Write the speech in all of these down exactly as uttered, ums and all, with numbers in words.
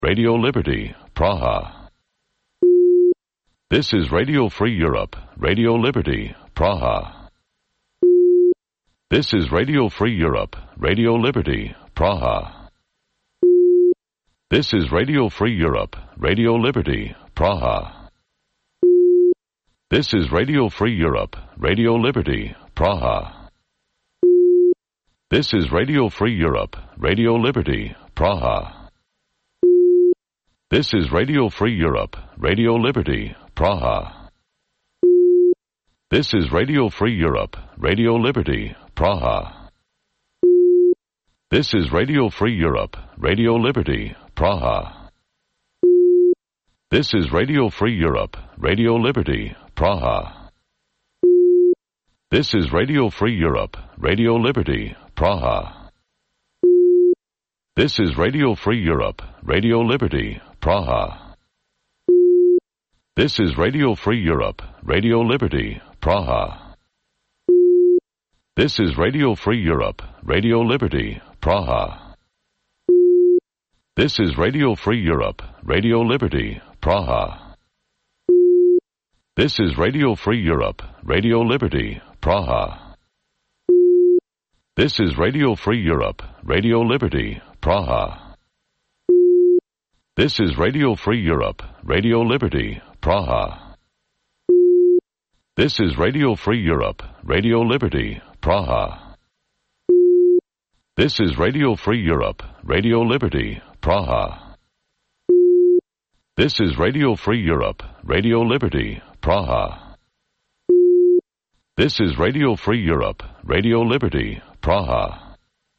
Radio Liberty, Praha. This is Radio Free Europe, Radio Liberty, Praha. This is Radio Free Europe, Radio Liberty, Praha. This is Radio Free Europe, Radio Liberty, Praha. This is Radio Free Europe, Radio Liberty, Praha. This is Radio Free Europe, Radio Liberty, Praha. This is Radio Free Europe, Radio Liberty, Praha. This is Radio Free Europe, Radio Liberty, Praha. This is Radio Free Europe, Radio Liberty, Praha. This is Radio Free Europe, Radio Liberty, Praha. This is Radio Free Europe, Radio Liberty, Praha. This is Radio Free Europe, Radio Liberty, Praha. This is Radio Free Europe, Radio Liberty, Praha. This is Radio Free Europe, Radio Liberty, Praha. This is Radio Free Europe, Radio Liberty, Praha. This is Radio Free Europe, Radio Liberty, Praha. This is Radio Free Europe, Radio Liberty, Praha. This is Radio Free Europe, Radio Liberty, Praha. This is Radio Free Europe, Radio Liberty, Praha. This is Radio Free Europe, Radio Liberty, Praha. This is Radio Free Europe, Radio Liberty, Praha. This is Radio Free Europe, Radio Liberty, Praha.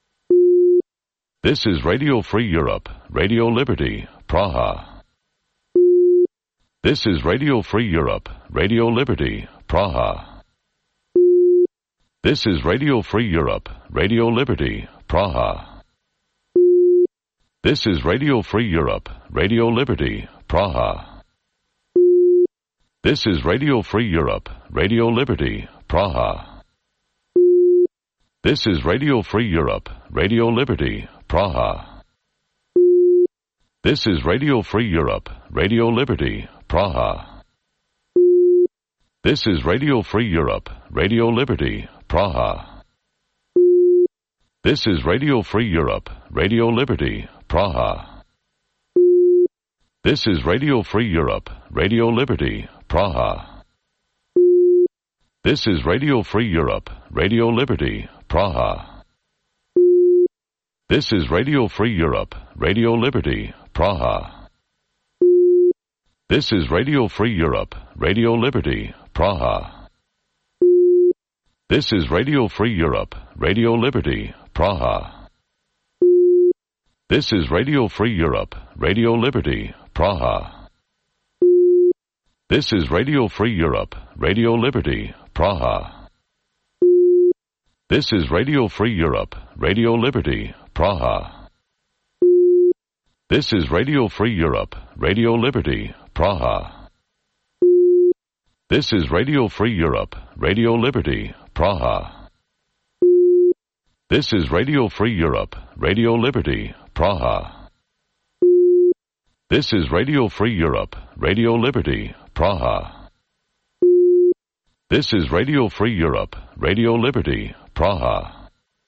This is Radio Free Europe, Radio Liberty, Praha. This is Radio Free Europe, Radio Liberty, Praha. This is Radio Free Europe, Radio Liberty, Praha. This is Radio Free Europe, Radio Liberty, Praha. This is Radio Free Europe, Radio Liberty, Praha. This is Radio Free Europe, Radio Liberty, Praha. This is Radio Free Europe, Radio Liberty, Praha. This is Radio Free Europe, Radio Liberty, Praha. This is Radio Free Europe, Radio Liberty, Praha. This is Radio Free Europe, Radio Liberty, Praha. This is Radio Free Europe, Radio Liberty, Praha. This is Radio Free Europe, Radio Liberty, Praha. This is Radio Free Europe, Radio Liberty, Praha. This is Radio Free Europe, Radio Liberty, Praha. This is Radio Free Europe, Radio Liberty, Praha. This is Radio Free Europe, Radio Liberty, Praha. This is Radio Free Europe, Radio Liberty, Praha. This is Radio Free Europe, Radio Liberty, Praha. This is Radio Free Europe, Radio Liberty, Praha. This is Radio Free Europe, Radio Liberty, Praha. This is Radio Free Europe, Radio Liberty, Praha. This is Radio Free Europe, Radio Liberty, Praha.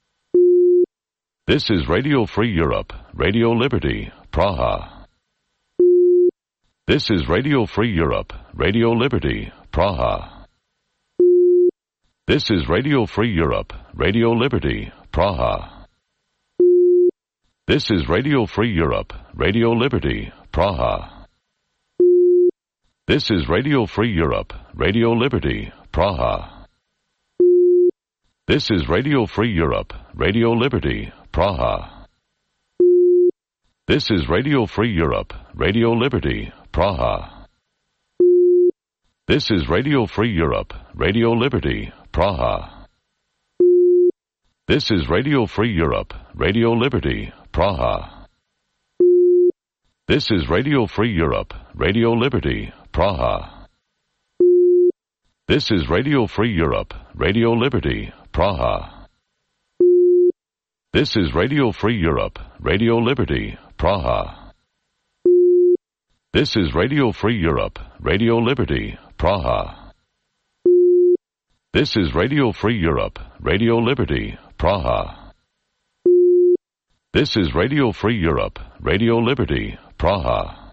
This is Radio Free Europe, Radio Liberty, Praha. This is Radio Free Europe, Radio Liberty, Praha. This is Radio Free Europe, Radio Liberty, Praha. This is Radio Free Europe, Radio Liberty, Praha. This is Radio Free Europe, Radio Liberty, Praha. This is Radio Free Europe, Radio Liberty, Praha. This is Radio Free Europe, Radio Liberty, Praha. This is Radio Free Europe, Radio Liberty, Praha. This is Radio Free Europe, Radio Liberty, Praha. This is Radio Free Europe, Radio Liberty, Praha. This is Radio Free Europe, Radio Liberty, Praha. This is Radio Free Europe, Radio Liberty, Praha. This is Radio Free Europe, Radio Liberty, Praha. This is Radio Free Europe, Radio Liberty, Praha. This is Radio Free Europe, Radio Liberty, Praha.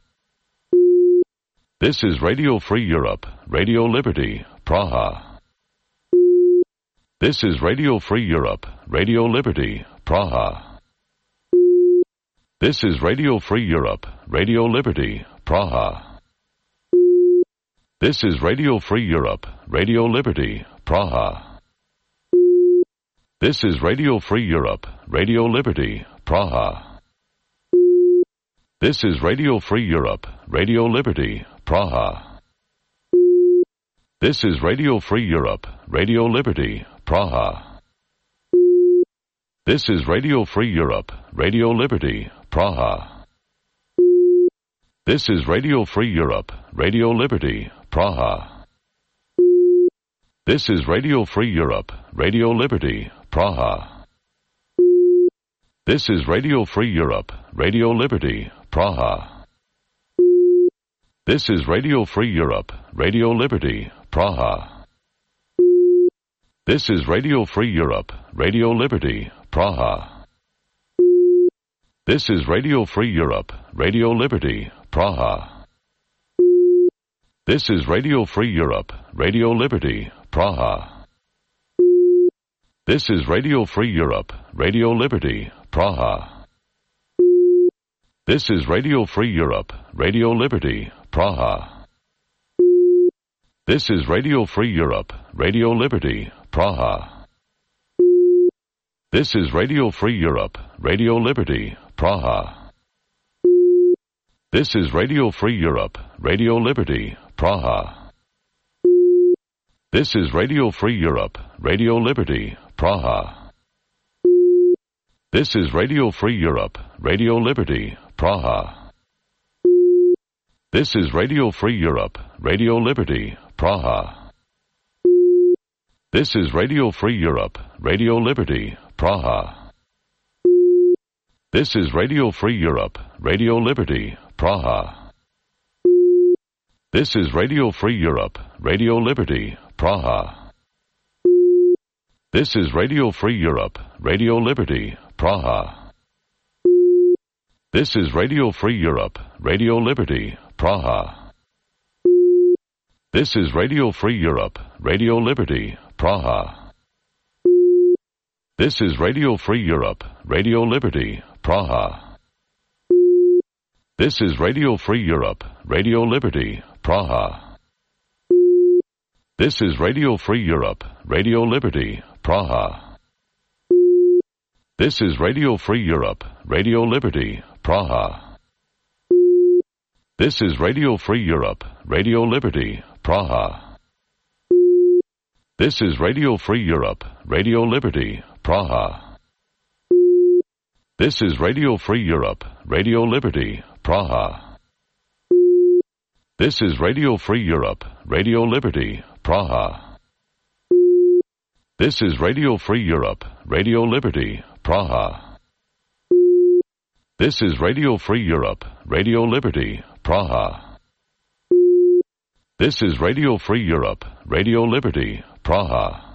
This is Radio Free Europe, Radio Liberty, Praha. This is Radio Free Europe, Radio Liberty, Praha. This is Radio Free Europe, Radio Liberty, Praha. This is Radio Free Europe, Radio Liberty, Praha. This is Radio Free Europe, Radio Liberty, Praha. This is Radio Free Europe, Radio Liberty, Praha. This is Radio Free Europe, Radio Liberty, Praha. This is Radio Free Europe, Radio Liberty, Praha. This is Radio Free Europe, Radio Liberty, Praha. This is Radio Free Europe, Radio Liberty, Praha. This is Radio Free Europe, Radio Liberty, Praha. This is Radio Free Europe, Radio Liberty, Praha. This is Radio Free Europe, Radio Liberty, Praha. This is Radio Free Europe, Radio Liberty, Praha. This is Radio Free Europe, Radio Liberty, Praha. This is Radio Free Europe, Radio Liberty, Praha. This is Radio Free Europe, Radio Liberty, Praha. This is Radio Free Europe, Radio Liberty, Praha. This is Radio Free Europe, Radio Liberty, Praha. This is Radio Free Europe, Radio Liberty, Praha. This is Radio Free Europe, Radio Liberty, Praha. This is Radio Free Europe, Radio Liberty, Praha. This is Radio Free Europe, Radio Liberty, Praha. This is Radio Free Europe, Radio Liberty, Praha. This is Radio Free Europe, Radio Liberty, Praha. This is Radio Free Europe, Radio Liberty, Praha. This is Radio Free Europe, Radio Liberty, Praha. This is Radio Free Europe, Radio Liberty, Praha. This is Radio Free Europe, Radio Liberty, Praha. This is Radio Free Europe, Radio Liberty, Praha. This is Radio Free Europe, Radio Liberty, Praha. This is Radio Free Europe, Radio Liberty, Praha. This is Radio Free Europe, Radio Liberty, Praha. This is Radio Free Europe, Radio Liberty, Praha. This is Radio Free Europe, Radio Liberty, Praha. This is Radio Free Europe, Radio Liberty, Praha. This is Radio Free Europe, Radio Liberty, Praha. This is Radio Free Europe, Radio Liberty, Praha. This is Radio Free Europe, Radio Liberty, Praha. This is Radio Free Europe, Radio Liberty, Praha.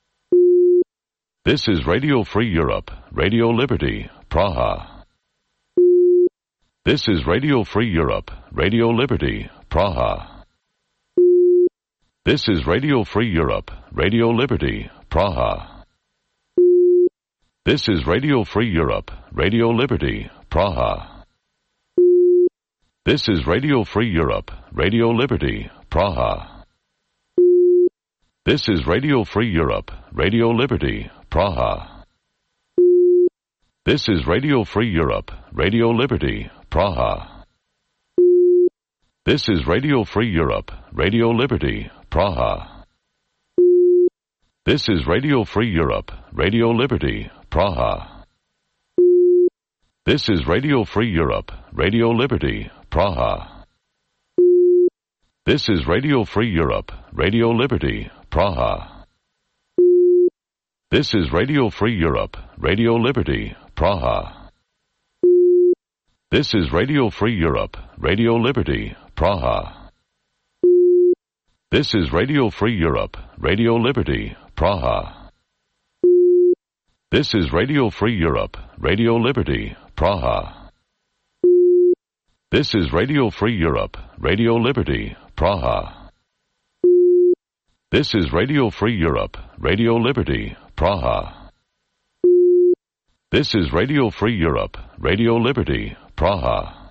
This is Radio Free Europe, Radio Liberty, Praha. This is Radio Free Europe, Radio Liberty, Praha. This is Radio Free Europe, Radio Liberty, Praha. This is Radio Free Europe, Radio Liberty, Praha. This is Radio Free Europe, Radio Liberty, Praha. This is Radio Free Europe, Radio Liberty, Praha. This is Radio Free Europe, Radio Liberty, Praha. This is Radio Free Europe, Radio Liberty, Praha. This is Radio Free Europe, Radio Liberty, Praha. This is Radio Free Europe, Radio Liberty, Praha. This is Radio Free Europe, Radio Liberty, Praha. This is Radio Free Europe, Radio Liberty, Praha. This is Radio Free Europe, Radio Liberty, Praha. This is Radio Free Europe, Radio Liberty, Praha. This is Radio Free Europe, Radio Liberty, Praha. This is Radio Free Europe, Radio Liberty, Praha. This is Radio Free Europe, Radio Liberty, Praha. This is Radio Free Europe, Radio Liberty, Praha.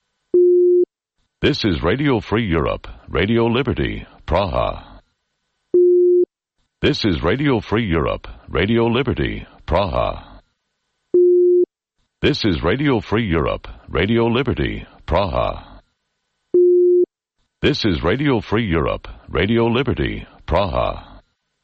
This is Radio Free Europe, Radio Liberty, Praha. This is Radio Free Europe, Radio Liberty, Praha. This is Radio Free Europe, Radio Liberty, Praha. This is Radio Free Europe, Radio Liberty, Praha.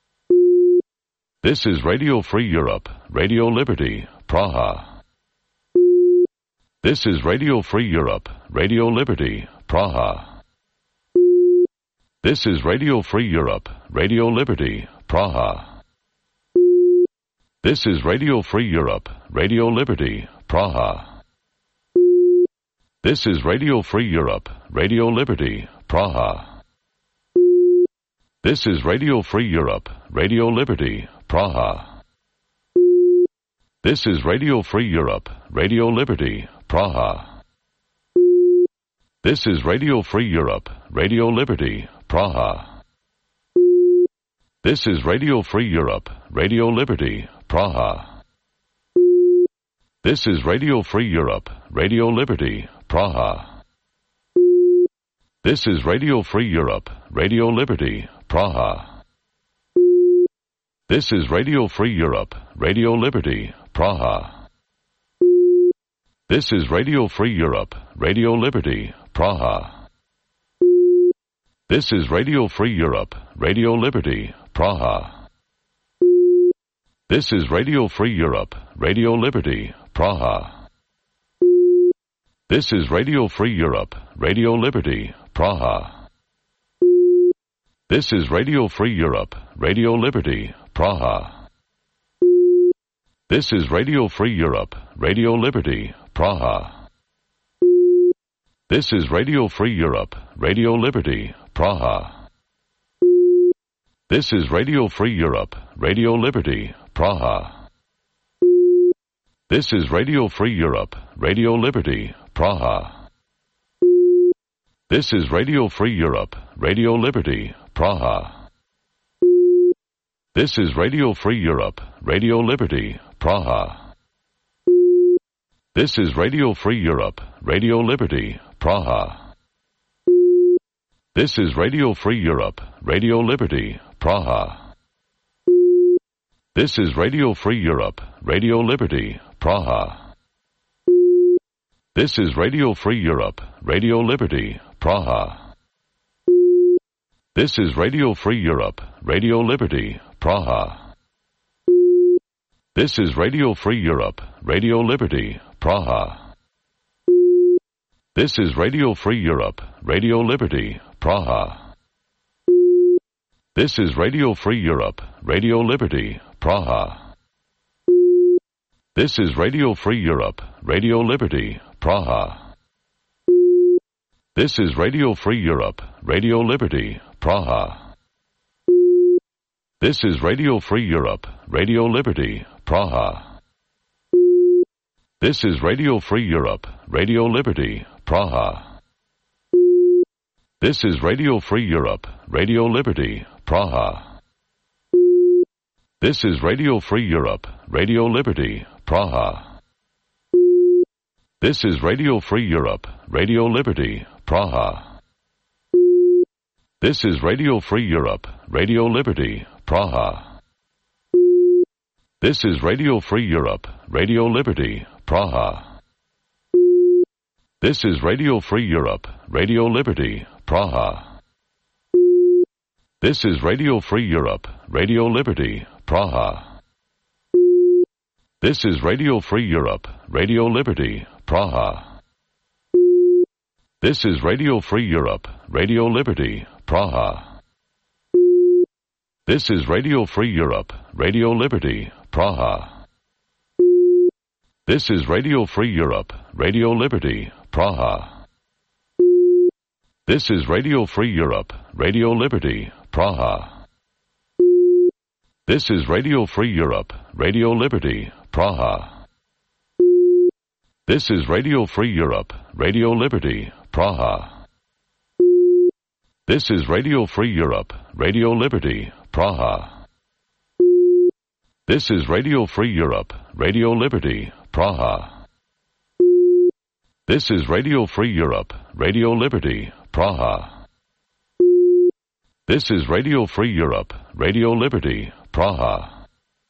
This is Radio Free Europe, Radio Liberty, Praha. This is Radio Free Europe, Radio Liberty, Praha. This is Radio Free Europe, Radio Liberty, Praha. This is Radio Free Europe, Radio Liberty, Praha. This is Radio Free Europe, Radio Liberty, Praha. This is Radio Free Europe, Radio Liberty, Praha. This is Radio Free Europe, Radio Liberty, Praha. This is Radio Free Europe, Radio Liberty, Praha. This is Radio Free Europe, Radio Liberty, Praha. This is Radio Free Europe, Radio Liberty, Praha. This is Radio Free Europe, Radio Liberty, Praha. This is Radio Free Europe, Radio Liberty, Praha. This is Radio Free Europe, Radio Liberty, Praha. This is Radio Free Europe, Radio Liberty, Praha. This is Radio Free Europe, Radio Liberty, Praha. This is Radio Free Europe, Radio Liberty, Praha. This is Radio Free Europe, Radio Liberty, Praha. This is Radio Free Europe, Radio Liberty, Praha. This is Radio Free Europe, Radio Liberty, Praha. This is Radio Free Europe, Radio Liberty, Praha. This is Radio Free Europe, Radio Liberty, Praha. This is Radio Free Europe, Radio Liberty, Praha. This is Radio Free Europe, Radio Liberty, Praha. This is Radio Free Europe, Radio Liberty, Praha. This is Radio Free Europe, Radio Liberty, Praha. This is Radio Free Europe, Radio Liberty, Praha. This is Radio Free Europe, Radio Liberty, Praha. This is Radio Free Europe, Radio Liberty, Praha. This is Radio Free Europe, Radio Liberty, Praha. This is Radio Free Europe, Radio Liberty, Praha. This is Radio Free Europe, Radio Liberty, Praha. This is Radio Free Europe, Radio Liberty, Praha. This is Radio Free Europe, Radio Liberty, Praha. This is Radio Free Europe, Radio Liberty, Praha. This is Radio Free Europe, Radio Liberty, Praha. This is Radio Free Europe, Radio Liberty, Praha. This is Radio Free Europe, Radio Liberty, Praha. This is Radio Free Europe, Radio Liberty, Praha. This is Radio Free Europe, Radio Liberty, Praha. This is Radio Free Europe, Radio Liberty, Praha. This is Radio Free Europe, Radio Liberty, Praha. This is Radio Free Europe, Radio Liberty, Praha. This is Radio Free Europe, Radio Liberty, Praha. This is Radio Free Europe, Radio Liberty, Praha. This is Radio Free Europe, Radio Liberty, Praha. This is Radio Free Europe, Radio Liberty, Praha. This is Radio Free Europe, Radio Liberty, Praha. This is Radio Free Europe, Radio Liberty, Praha. This is Radio Free Europe, Radio Liberty, Praha. This is Radio Free Europe, Radio Liberty, Praha. This is Radio Free Europe, Radio Liberty, Praha. This is Radio Free Europe, Radio Liberty, Praha. This is Radio Free Europe, Radio Liberty, Praha.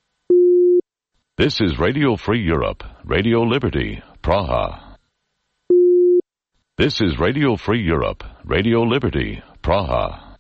This is Radio Free Europe, Radio Liberty, Praha. This is Radio Free Europe, Radio Liberty, Praha.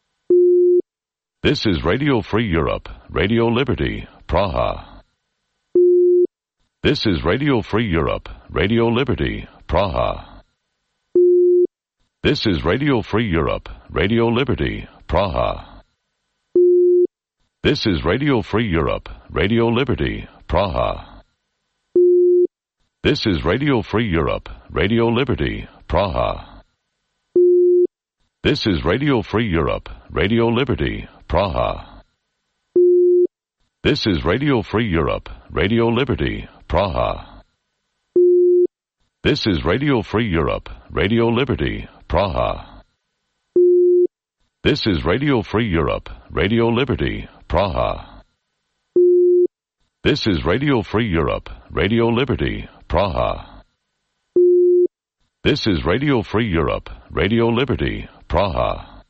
This is Radio Free Europe, Radio Liberty, Praha. This is Radio Free Europe, Radio Liberty, Praha. This is Radio Free Europe, Radio Liberty, Praha. This is Radio Free Europe, Radio Liberty, Praha. This is Radio Free Europe, Radio Liberty, Praha. This is Radio Free Europe, Radio Liberty, Praha. This is Radio Free Europe, Radio Liberty, Praha. This is Radio Free Europe, Radio Liberty, Praha. This is Radio Free Europe, Radio Liberty, Praha. This is Radio Free Europe, Radio Liberty, Praha. This is Radio Free Europe, Radio Liberty, Praha.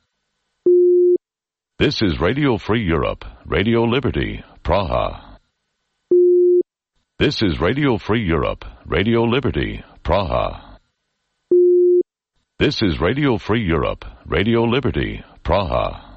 This is Radio Free Europe, Radio Liberty, Praha. This is Radio Free Europe, Radio Liberty, Praha. This is Radio Free Europe, Radio Liberty, Praha.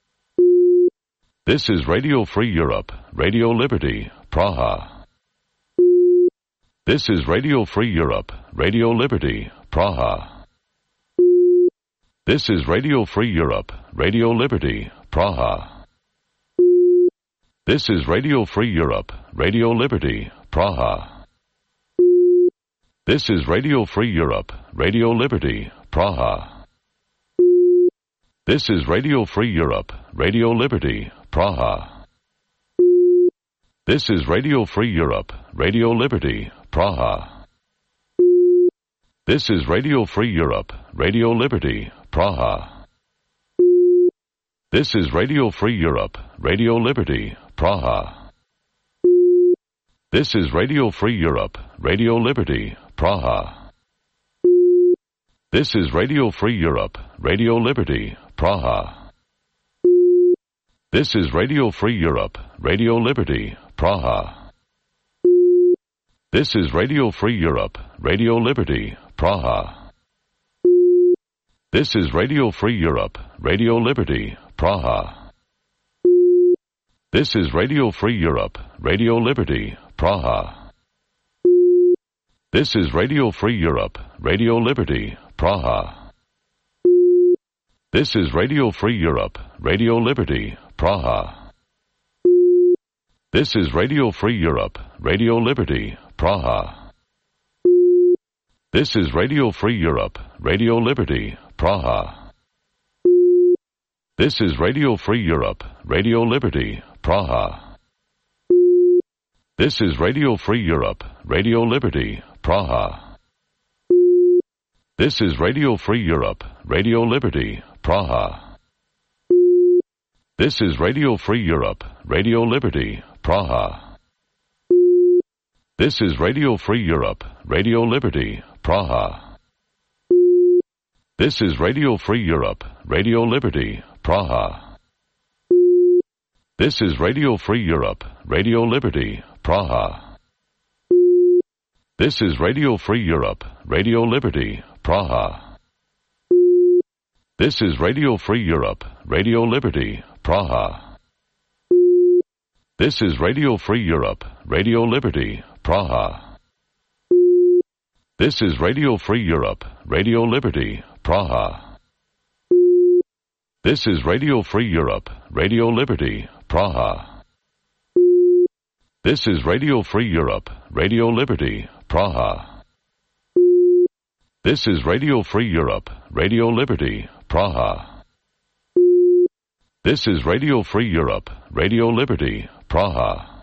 This is Radio Free Europe, Radio Liberty, Praha. This is Radio Free Europe, Radio Liberty, Praha. This is Radio Free Europe, Radio Liberty, Praha. This is Radio Free Europe, Radio Liberty, Praha. This is Radio Free Europe, Radio Liberty, Praha. This is Radio Free Europe, Radio Liberty, Praha. This is Radio Free Europe, Radio Liberty, Praha. This is Radio Free Europe, Radio Liberty, Praha. This is Radio Free Europe, Radio Liberty, Praha. This is Radio Free Europe, Radio Liberty, Praha. This is Radio Free Europe, Radio Liberty, Praha. This is Radio Free Europe, Radio Liberty, Praha. This is Radio Free Europe, Radio Liberty, Praha. This is Radio Free Europe, Radio Liberty, Praha. This is Radio Free Europe, Radio Liberty, Praha. This is Radio Free Europe, Radio Liberty, Praha. This is Radio Free Europe, Radio Liberty, Praha. This is Radio Free Europe, Radio Liberty, Praha. This is Radio Free Europe, Radio Liberty, Praha. This is Radio Free Europe, Radio Liberty, Praha. This is Radio Free Europe, Radio Liberty, Praha. This is Radio Free Europe, Radio Liberty, Praha. This is Radio Free Europe, Radio Liberty, Praha. This is Radio Free Europe, Radio Liberty, Praha. This is Radio Free Europe, Radio Liberty, Praha. This is Radio Free Europe, Radio Liberty, Praha. This is Radio Free Europe, Radio Liberty, Praha. This is Radio Free Europe, Radio Liberty, Praha. This is Radio Free Europe, Radio Liberty, Praha. This is Radio Free Europe, Radio Liberty, Praha. This is Radio Free Europe, Radio Liberty, Praha. This is Radio Free Europe, Radio Liberty, Praha. This is Radio Free Europe, Radio Liberty, Praha. This is Radio Free Europe, Radio Liberty, Praha.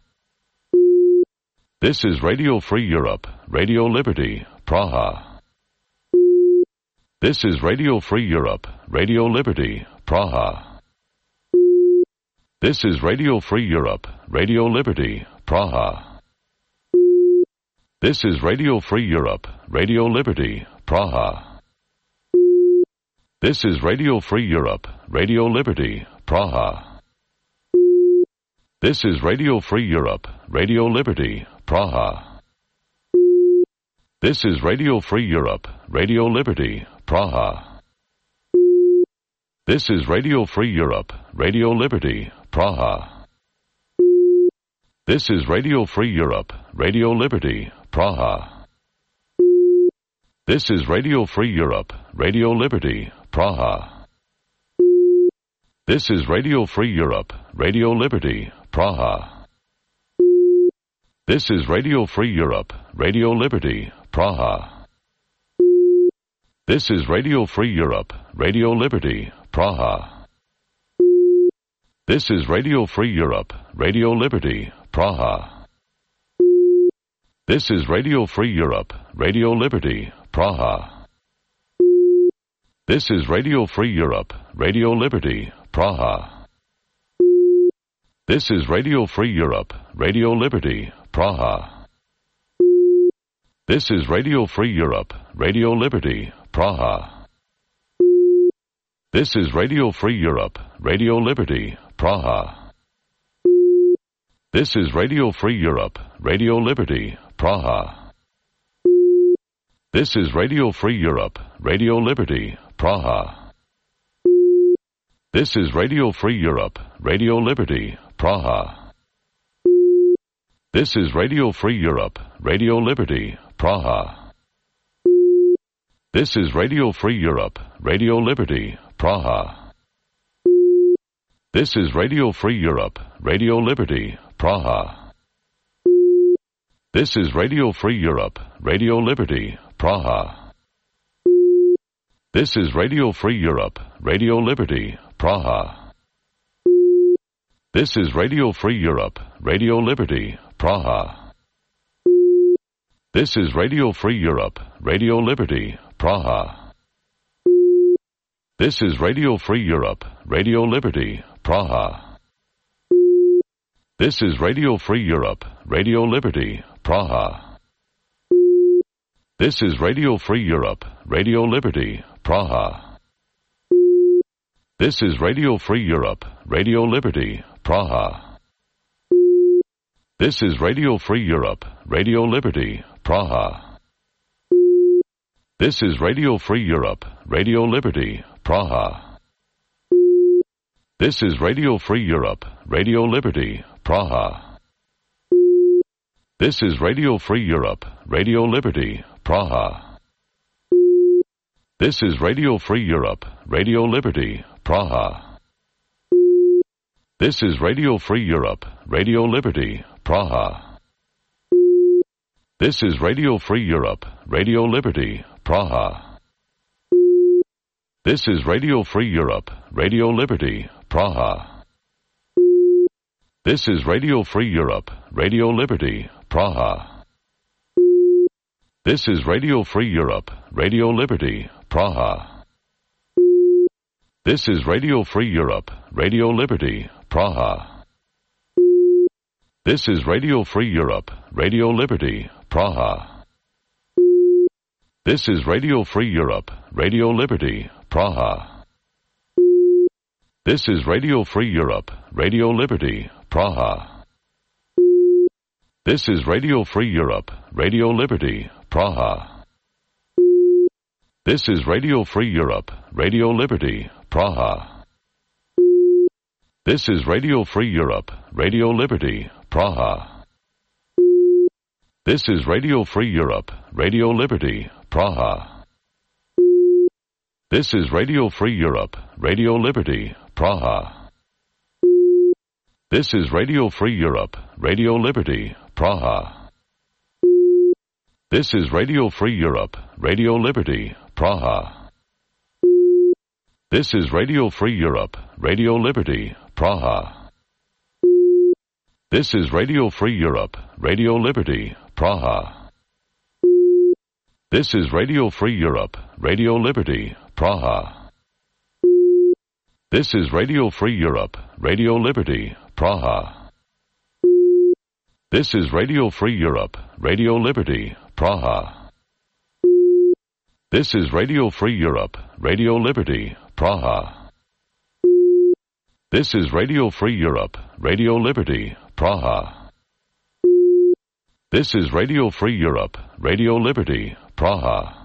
This is Radio Free Europe, Radio Liberty, Praha. This is Radio Free Europe, Radio Liberty, Praha. This is Radio Free Europe, Radio Liberty, Praha. This is Radio Free Europe, Radio Liberty, Praha. This is Radio Free Europe, Radio Liberty, Praha. This is Radio Free Europe, Radio Liberty, Praha. This is Radio Free Europe, Radio Liberty, Praha. This is Radio Free Europe, Radio Liberty, Praha. This is Radio Free Europe, Radio Liberty, Praha. This is Radio Free Europe, Radio Liberty, Praha. This is Radio Free Europe, Radio Liberty, Praha. This is Radio Free Europe, Radio Liberty, Praha. This is Radio Free Europe, Radio Liberty, Praha. This is Radio Free Europe, Radio Liberty, Praha. This is Radio Free Europe, Radio Liberty, Praha. This is Radio Free Europe, Radio Liberty, Praha. This is Radio Free Europe, Radio Liberty, Praha. This is Radio Free Europe, Radio Liberty, Praha. This is Radio Free Europe, Radio Liberty, Praha. This is Radio Free Europe, Radio Liberty, Praha. This is Radio Free Europe, Radio Liberty, Praha. This is Radio Free Europe, Radio Liberty, Praha. This is Radio Free Europe, Radio Liberty, Praha. This is Radio Free Europe, Radio Liberty, Praha. This is Radio Free Europe, Radio Liberty, Praha. This is Radio Free Europe, Radio Liberty, Praha. This is Radio Free Europe, Radio Liberty, Praha. This is Radio Free Europe, Radio Liberty, Praha. This is Radio Free Europe, Radio Liberty, Praha. This is Radio Free Europe, Radio Liberty, Praha. This is Radio Free Europe, Radio Liberty, Praha. This is Radio Free Europe, Radio Liberty, Praha. This is Radio Free Europe, Radio Liberty, Praha. This is Radio Free Europe, Radio Liberty, Praha. This is Radio Free Europe, Radio Liberty, Praha. This is Radio Free Europe, Radio Liberty, Praha. This is Radio Free Europe, Radio Liberty, Praha. This is Radio Free Europe, Radio Liberty, Praha. This is Radio Free Europe, Radio Liberty, Praha. This is Radio Free Europe, Radio Liberty, Praha. This is Radio Free Europe, Radio Liberty, Praha. This is Radio Free Europe, Radio Liberty, Praha. This is Radio Free Europe, Radio Liberty, Praha. This is Radio Free Europe, Radio Liberty, Praha. This is Radio Free Europe, Radio Liberty, Praha. This is Radio Free Europe, Radio Liberty, Praha. This is Radio Free Europe, Radio Liberty, Praha. This is Radio Free Europe, Radio Liberty, Praha. This is Radio Free Europe, Radio Liberty, Praha. This is Radio Free Europe, Radio Liberty, Praha. This is Radio Free Europe, Radio Liberty, Praha. This is Radio Free Europe, Radio Liberty, Praha. This is Radio Free Europe, Radio Liberty, Praha. This is Radio Free Europe, Radio Liberty, Praha. This is Radio Free Europe, Radio Liberty, Praha. This is Radio Free Europe, Radio Liberty, Praha. This is Radio Free Europe, Radio Liberty, Praha. This is Radio Free Europe, Radio Liberty, Praha. This is Radio Free Europe, Radio Liberty, Praha. This is Radio Free Europe, Radio Liberty, Praha. This is Radio Free Europe, Radio Liberty, Praha. This is Radio Free Europe, Radio Liberty, Praha.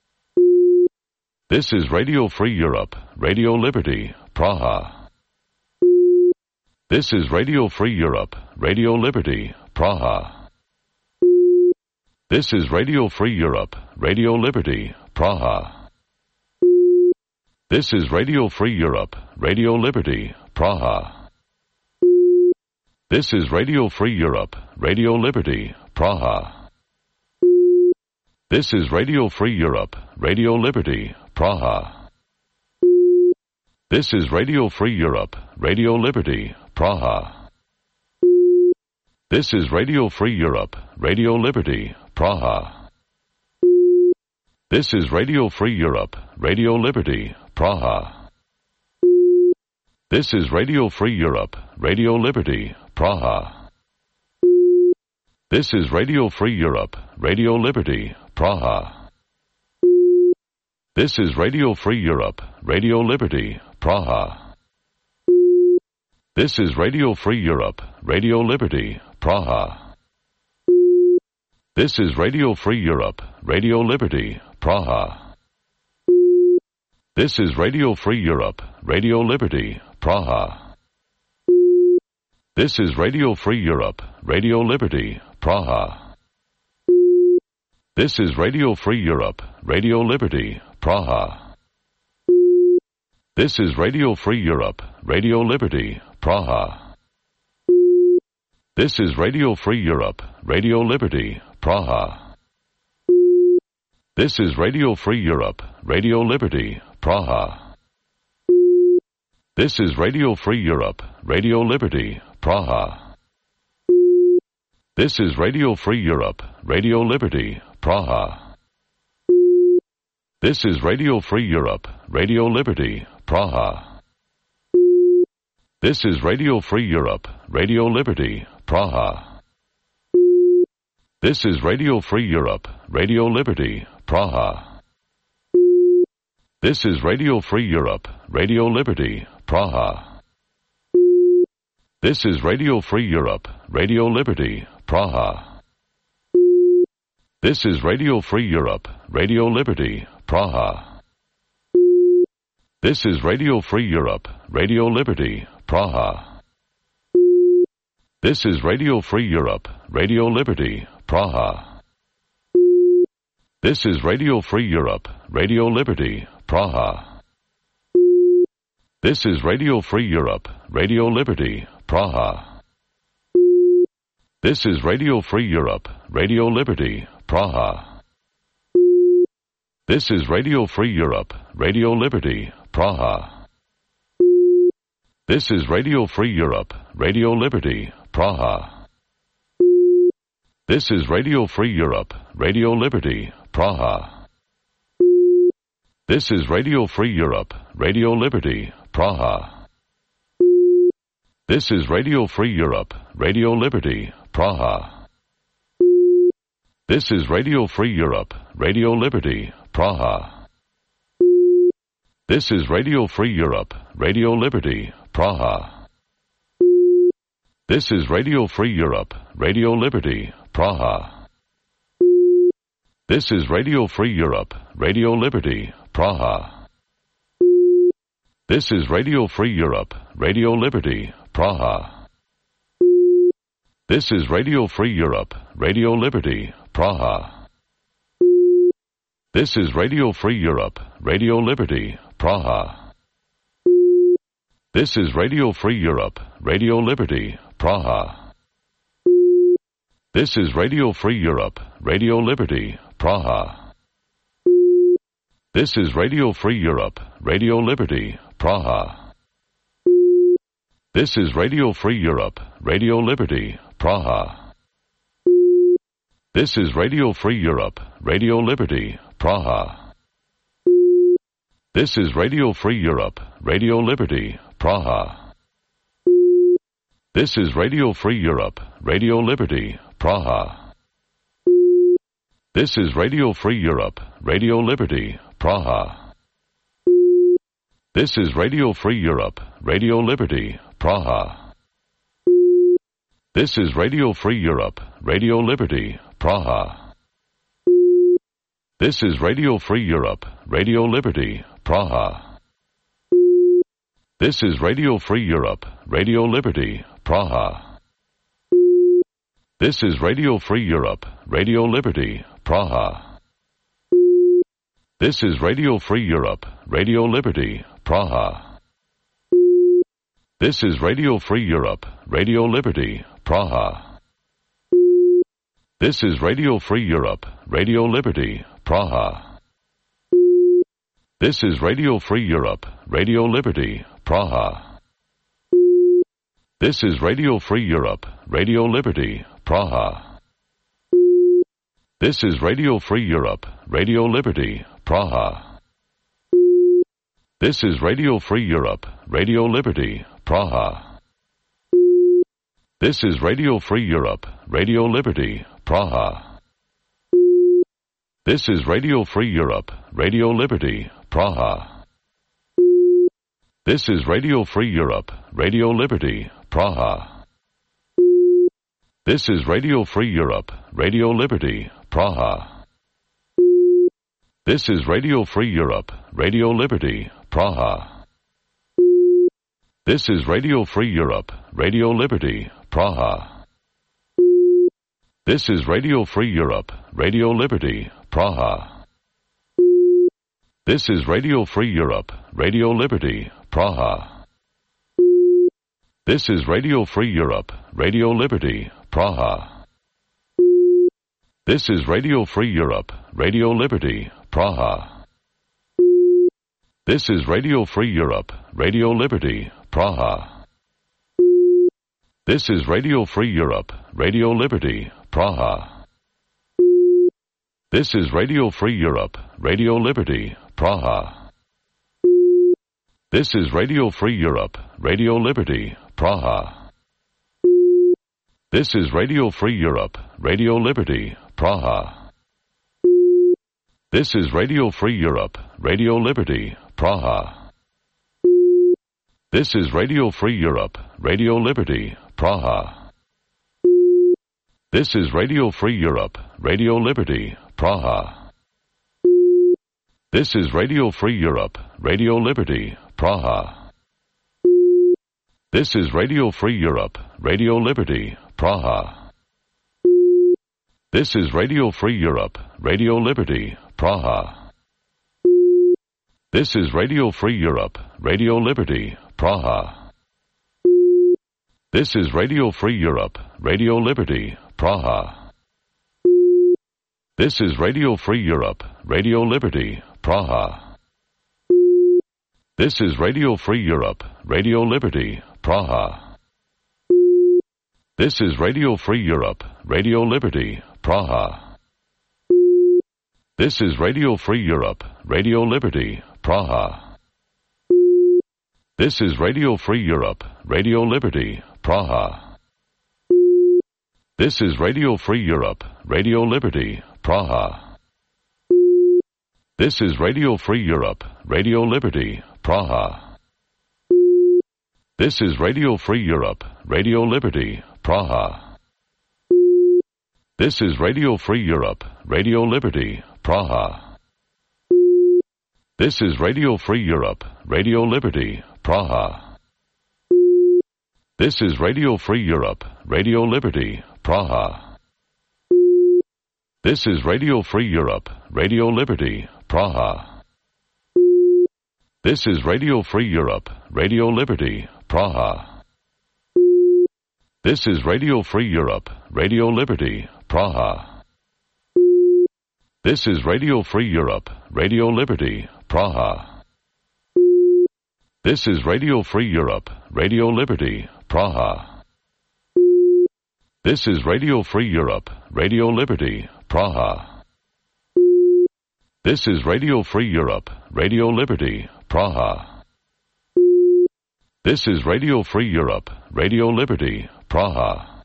This is Radio Free Europe, Radio Liberty, Praha. This is Radio Free Europe, Radio Liberty, Praha. This is Radio Free Europe, Radio Liberty, Praha. This is Radio Free Europe, Radio Liberty, Praha. This is Radio Free Europe, Radio Liberty, Praha. This is Radio Free Europe, Radio Liberty, Praha. This is Radio Free Europe, Radio Liberty, Praha. This is Radio Free Europe, Radio Liberty, Praha. This is Radio Free Europe, Radio Liberty, Praha. This is Radio Free Europe, Radio Liberty, Praha. This is Radio Free Europe, Radio Liberty, Praha. This is Radio Free Europe, Radio Liberty, Praha. This is Radio Free Europe, Radio Liberty, Praha. This is Radio Free Europe, Radio Liberty, Praha. This is Radio Free Europe, Radio Liberty, Praha. This is Radio Free Europe, Radio Liberty, Praha. This is Radio Free Europe, Radio Liberty, Praha. This is Radio Free Europe, Radio Liberty, Praha. This is Radio Free Europe, Radio Liberty, Praha. This is Radio Free Europe, Radio Liberty, Praha. This is Radio Free Europe, Radio Liberty, Praha. This is Radio Free Europe, Radio Liberty, Praha. This is Radio Free Europe, Radio Liberty, Praha. This is Radio Free Europe, Radio Liberty, Praha. This is Radio Free Europe, Radio Liberty, Praha. This is Radio Free Europe, Radio Liberty, Praha. This is Radio Free Europe, Radio Liberty, Praha. This is Radio Free Europe, Radio Liberty, Praha. This is Radio Free Europe, Radio Liberty, Praha. This is Radio Free Europe, Radio Liberty, Praha. This is Radio Free Europe, Radio Liberty, Praha. This is Radio Free Europe, Radio Liberty, Praha. This is Radio Free Europe, Radio Liberty, Praha. This is Radio Free Europe, Radio Liberty, Praha. This is Radio Free Europe, Radio Liberty, Praha. This is Radio Free Europe, Radio Liberty, Praha. This is Radio Free Europe, Radio Liberty, Praha. This is Radio Free Europe, Radio Liberty, Praha. This is Radio Free Europe, Radio Liberty, Praha. This is Radio Free Europe, Radio Liberty, Praha. This is Radio Free Europe, Radio Liberty, Praha. This is Radio Free Europe, Radio Liberty, Praha. This is Radio Free Europe, Radio Liberty, Praha. This is Radio Free Europe, Radio Liberty, Praha. This is Radio Free Europe, Radio Liberty, Praha. This is Radio Free Europe, Radio Liberty, Praha. This is Radio Free Europe, Radio Liberty, Praha. This is Radio Free Europe, Radio Liberty, Praha. This is Radio Free Europe, Radio Liberty, Praha. This is Radio Free Europe, Radio Liberty, Praha. This is Radio Free Europe, Radio Liberty, Praha. This is Radio Free Europe, Radio Liberty, Praha. This is Radio Free Europe, Radio Liberty, Praha. This is Radio Free Europe, Radio Liberty, Praha. This is Radio Free Europe, Radio Liberty, Praha. This is Radio Free Europe, Radio Liberty, Praha. This is Radio Free Europe, Radio Liberty, Praha. This is Radio Free Europe, Radio Liberty, Praha. This is Radio Free Europe, Radio Liberty, Praha. This is Radio Free Europe, Radio Liberty, Praha. This is Radio Free Europe, Radio Liberty, Praha. This is Radio Free Europe, Radio Liberty, Praha. This is Radio Free Europe, Radio Liberty, Praha. This is Radio Free Europe, Radio Liberty, Praha. This is Radio Free Europe, Radio Liberty, Praha. This is Radio Free Europe, Radio Liberty, Praha. This is Radio Free Europe, Radio Liberty, Praha. This is Radio Free Europe, Radio Liberty, Praha. This is Radio Free Europe, Radio Liberty, Praha. This is Radio Free Europe, Radio Liberty, Praha. This is Radio Free Europe, Radio Liberty, Praha. This is Radio Free Europe, Radio Liberty, Praha. This is Radio Free Europe, Radio Liberty, Praha. This is Radio Free Europe, Radio Liberty, Praha. This is Radio Free Europe, Radio Liberty, Praha. This is Radio Free Europe, Radio Liberty, Praha. This is Radio Free Europe, Radio Liberty, Praha. This is Radio Free Europe, Radio Liberty, Praha. This is Radio Free Europe, Radio Liberty, Praha. This is Radio Free Europe, Radio Liberty, Praha. This is Radio Free Europe, Radio Liberty, Praha. This is Radio Free Europe, Radio Liberty, Praha. This is Radio Free Europe, Radio Liberty, Praha. This is Radio Free Europe, Radio Liberty, Praha. This is Radio Free Europe, Radio Liberty, Praha. This is Radio Free Europe, Radio Liberty, Praha. This is Radio Free Europe, Radio Liberty, Praha. This is Radio Free Europe, Radio Liberty, Praha. This is Radio Free Europe, Radio Liberty, Praha. This is Radio Free Europe, Radio Liberty, Praha. This is Radio Free Europe, Radio Liberty, Praha. This is Radio Free Europe, Radio Liberty, Praha. This is Radio Free Europe, Radio Liberty, Praha. This is Radio Free Europe, Radio Liberty, Praha. This is Radio Free Europe, Radio Liberty, Praha. This is Radio Free Europe, Radio Liberty, Praha. This is Radio Free Europe, Radio Liberty, Praha. This is Radio Free Europe, Radio Liberty, Praha. This is Radio Free Europe, Radio Liberty, Praha. This is Radio Free Europe, Radio Liberty, Praha. This is Radio Free Europe, Radio Liberty, Praha. This is Radio Free Europe, Radio Liberty, Praha. This is Radio Free Europe, Radio Liberty, Praha. This is Radio Free Europe, Radio Liberty, Praha. This is Radio Free Europe, Radio Liberty, Praha. This is Radio Free Europe, Radio Liberty, Praha. This is Radio Free Europe, Radio Liberty, Praha.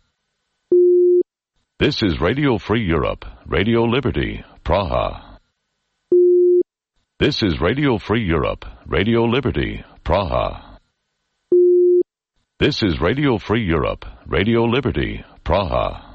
This is Radio Free Europe, Radio Liberty, Praha. This is Radio Free Europe, Radio Liberty, Praha. This is Radio Free Europe, Radio Liberty, Praha.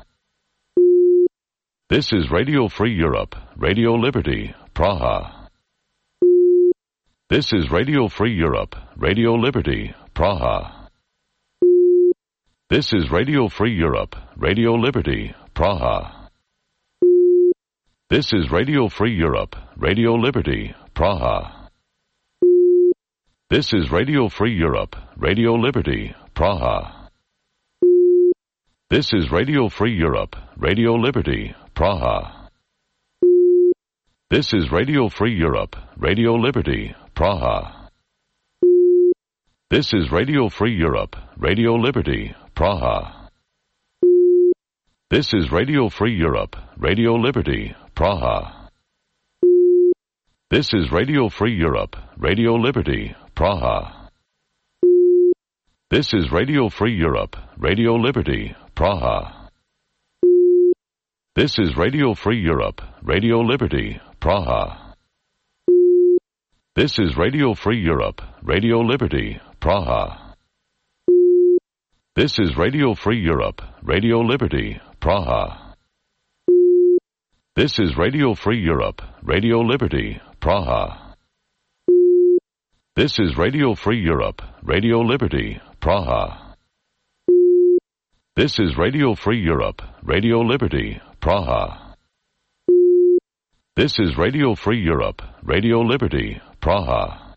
This is Radio Free Europe, Radio Liberty, Praha. This is Radio Free Europe, Radio Liberty, Praha. This is Radio Free Europe, Radio Liberty, Praha. This is Radio Free Europe, Radio Liberty, Praha. This is Radio Free Europe, Radio Liberty, Praha. This is Radio Free Europe, Radio Liberty, Praha. This is Radio Free Europe, Radio Liberty, Praha. This is Radio Free Europe, Radio Liberty, Praha. This is Radio Free Europe, Radio Liberty, Praha. This is Radio Free Europe, Radio Liberty, Praha. This is Radio Free Europe, Radio Liberty, Praha. This is Radio Free Europe, Radio Liberty, Praha. This is Radio Free Europe, Radio Liberty, Praha. This is Radio Free Europe, Radio Liberty, Praha. This is Radio Free Europe, Radio Liberty, Praha. This is Radio Free Europe, Radio Liberty, Praha. This is Radio Free Europe, Radio Liberty, Praha. This is Radio Free Europe, Radio Liberty, Praha.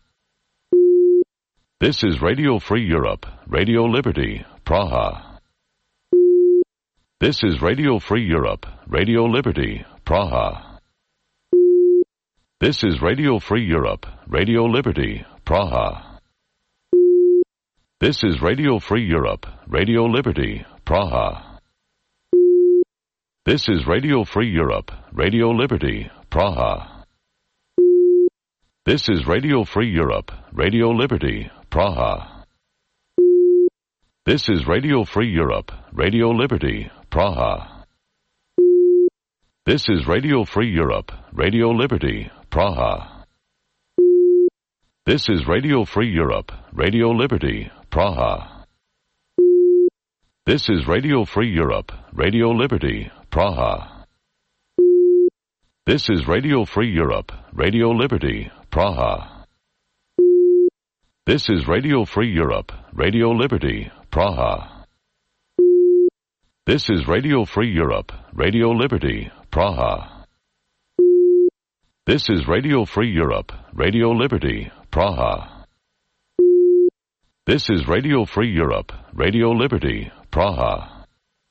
This is Radio Free Europe, Radio Liberty, Praha. This is Radio Free Europe, Radio Liberty, Praha. This is Radio Free Europe, Radio Liberty, Praha. This is Radio Free Europe, Radio Liberty, Praha. This is Radio Free Europe, Radio Liberty, Praha. This is Radio Free Europe, Radio Liberty, Praha. This is Radio Free Europe, Radio Liberty, Praha. This is Radio Free Europe, Radio Liberty, Praha. This is Radio Free Europe, Radio Liberty, Praha. This is Radio Free Europe, Radio Liberty, Praha. This is Radio Free Europe, Radio Liberty, Praha. This is Radio Free Europe, Radio Liberty, Praha. This is Radio Free Europe, Radio Liberty, Praha. This is Radio Free Europe, Radio Liberty, Praha. This is Radio Free Europe, Radio Liberty, Praha.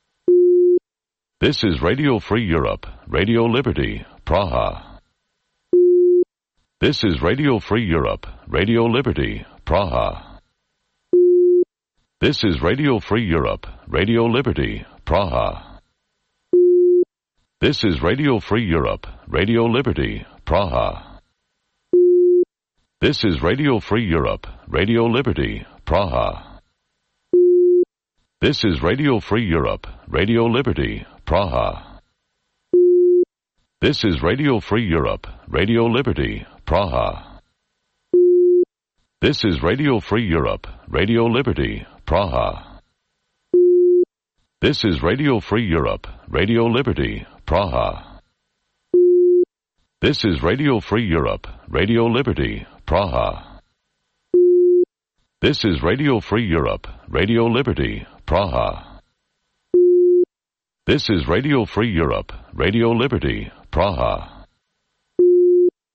This is Radio Free Europe, Radio Liberty, Praha. This is Radio Free Europe, Radio Liberty, Praha. This is Radio Free Europe, Radio Liberty, Praha. This is Radio Free Europe, Radio Liberty, Praha. This is Radio Free Europe, Radio Liberty, Praha. This is Radio Free Europe, Radio Liberty, Praha. This is Radio Free Europe, Radio Liberty, Praha. This is Radio Free Europe, Radio Liberty, Praha. This is Radio Free Europe, Radio Liberty, Praha. This is Radio Free Europe, Radio Liberty, Praha. This is Radio Free Europe, Radio Liberty, Praha. This is Radio Free Europe, Radio Liberty, Praha.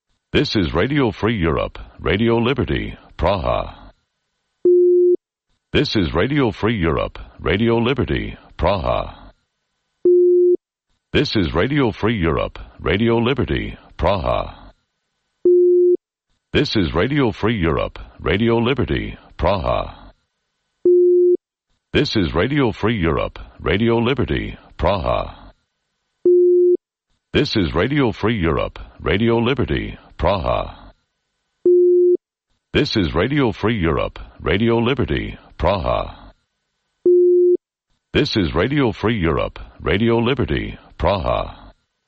This is Radio Free Europe, Radio Liberty, Praha. This is Radio Free Europe, Radio Liberty, Praha. This is Radio Free Europe, Radio Liberty, Praha. This is Radio Free Europe, Radio Liberty, Praha. This is Radio Free Europe, Radio Liberty, Praha. This is Radio Free Europe, Radio Liberty, Praha. This is Radio Free Europe, Radio Liberty, Praha. This is Radio Free Europe, Radio Liberty, Praha.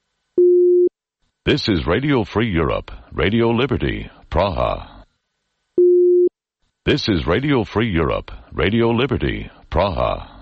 This is Radio Free Europe, Radio Liberty, Praha. This is Radio Free Europe, Radio Liberty, Praha.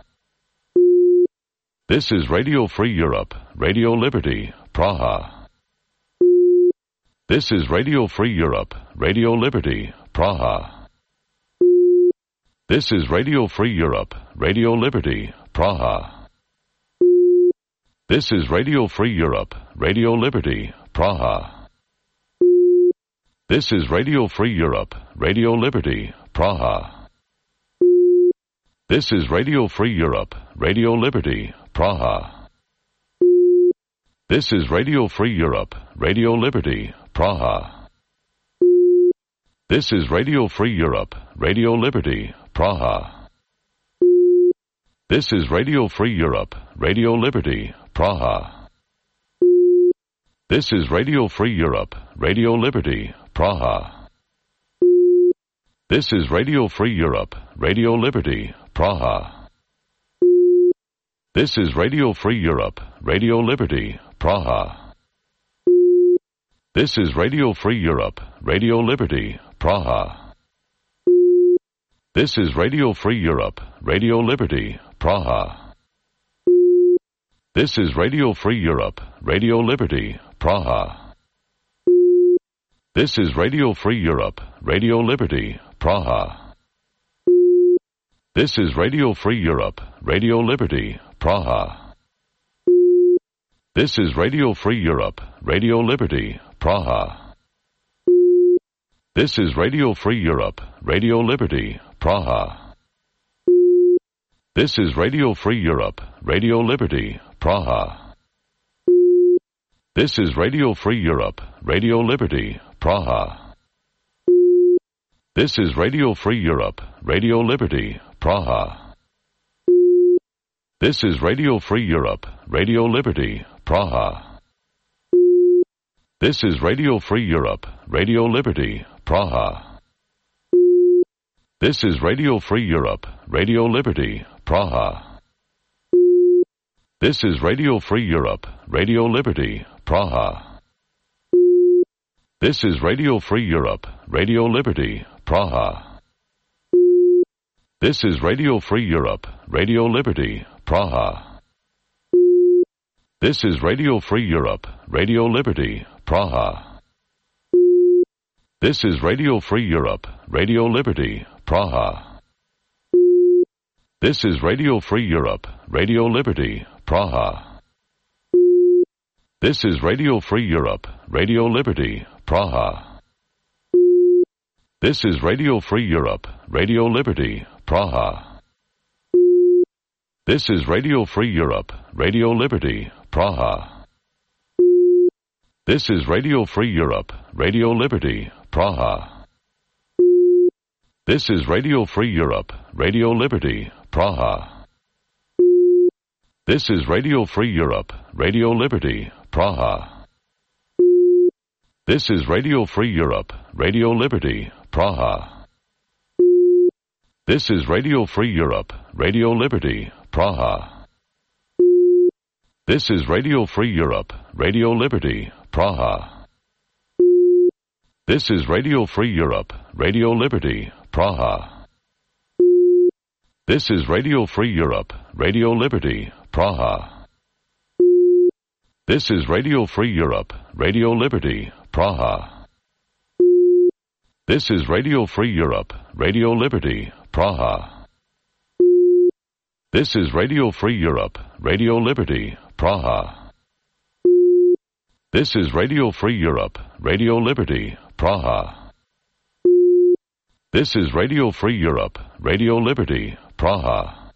This is Radio Free Europe, Radio Liberty, Praha. This is Radio Free Europe, Radio Liberty, Praha. This is Radio Free Europe, Radio Liberty, Praha. This is Radio Free Europe, Radio Liberty, Praha. This is Radio Free Europe, Radio Liberty, Praha. This is Radio Free Europe, Radio Liberty, Praha. This is Radio Free Europe, Radio Liberty, Praha. This is Radio Free Europe, Radio Liberty, Praha. This is Radio Free Europe, Radio Liberty, Praha. This is Radio Free Europe, Radio Liberty, Praha. This is Radio Free Europe, Radio Liberty, Praha. This is Radio Free Europe, Radio Liberty, Praha. This is Radio Free Europe, Radio Liberty, Praha. This is Radio Free Europe, Radio Liberty, Praha. This is Radio Free Europe, Radio Liberty, Praha. This is Radio Free Europe, Radio Liberty, Praha. This is Radio Free Europe, Radio Liberty, Praha. This is Radio Free Europe, Radio Liberty, Praha. This is Radio Free Europe, Radio Liberty, Praha. This is Radio Free Europe, Radio Liberty, Praha. This is Radio Free Europe, Radio Liberty, Praha. This is Radio Free Europe, Radio Liberty, Praha. This is Radio Free Europe, Radio Liberty, Praha. This is Radio Free Europe, Radio Liberty, Praha. This is Radio Free Europe, Radio Liberty, Praha. This is Radio Free Europe, Radio Liberty, Praha. This is Radio Free Europe, Radio Liberty, Praha. This is Radio Free Europe, Radio Liberty, Praha. This is Radio Free Europe, Radio Liberty, Praha. This is Radio Free Europe, Radio Liberty, Praha. This is Radio Free Europe, Radio Liberty, Praha. This is Radio Free Europe, Radio Liberty, Praha. This is Radio Free Europe, Radio Liberty, Praha. This is Radio Free Europe, Radio Liberty, Praha. This is Radio Free Europe, Radio Liberty, Praha. This is Radio Free Europe, Radio Liberty, Praha. This is Radio Free Europe, Radio Liberty, Praha. This is Radio Free Europe, Radio Liberty, Praha. This is Radio Free Europe, Radio Liberty, Praha. This is Radio Free Europe, Radio Liberty, Praha. This is Radio Free Europe, Radio Liberty, Praha. This is Radio Free Europe, Radio Liberty, Praha. This is Radio Free Europe, Radio Liberty, Praha. This is Radio Free Europe, Radio Liberty, Praha. This is Radio Free Europe, Radio Liberty, Praha. This is Radio Free Europe, Radio Liberty, Praha. This is Radio Free Europe, Radio Liberty, Praha.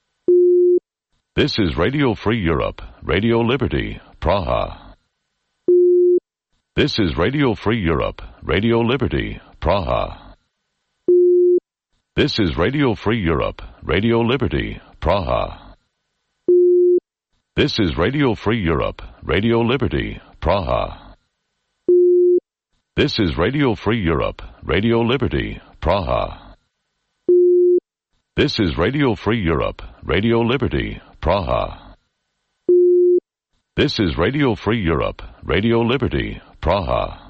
This is Radio Free Europe, Radio Liberty, Praha. This is Radio Free Europe, Radio Liberty, Praha. This is Radio Free Europe, Radio Liberty, Praha. This is Radio Free Europe, Radio Liberty, Praha. This is Radio Free Europe, Radio Liberty, Praha. This is Radio Free Europe, Radio Liberty, Praha. This is Radio Free Europe, Radio Liberty, Praha.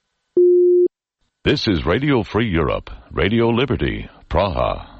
This is Radio Free Europe, Radio Liberty, Praha.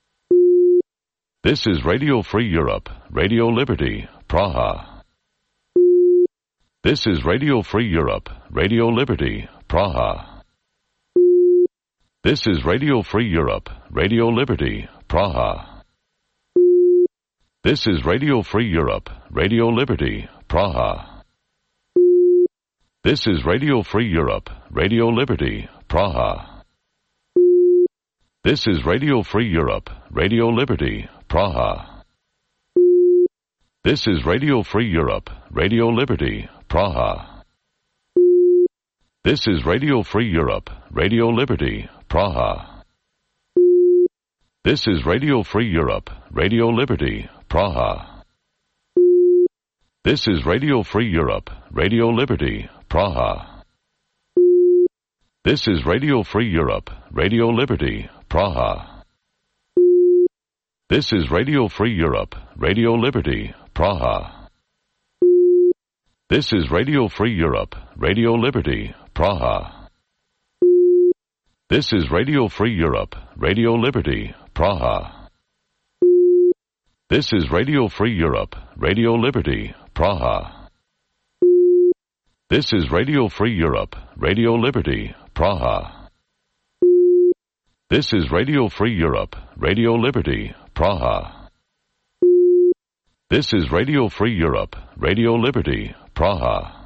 This is Radio Free Europe, Radio Liberty, Praha. This is Radio Free Europe, Radio Liberty, Praha. This is Radio Free Europe, Radio Liberty, Praha. This is Radio Free Europe, Radio Liberty, Praha. This is Radio Free Europe, Radio Liberty, Praha. This is Radio Free Europe, Radio Liberty, Praha. This is Radio Free Europe, Radio Liberty, Praha. This is Radio Free Europe, Radio Liberty, Praha. This is Radio Free Europe, Radio Liberty, Praha. This is Radio Free Europe, Radio Liberty, Praha. This is Radio Free Europe, Radio Liberty, Praha. This is Radio Free Europe, Radio Liberty, Praha. This is Radio Free Europe, Radio Liberty, Praha. This is Radio Free Europe, Radio Liberty, Praha. This is Radio Free Europe, Radio Liberty, Praha. This is Radio Free Europe, Radio Liberty, Praha. This is Radio Free Europe, Radio Liberty, Praha. This is Radio Free Europe, Radio Liberty, Praha.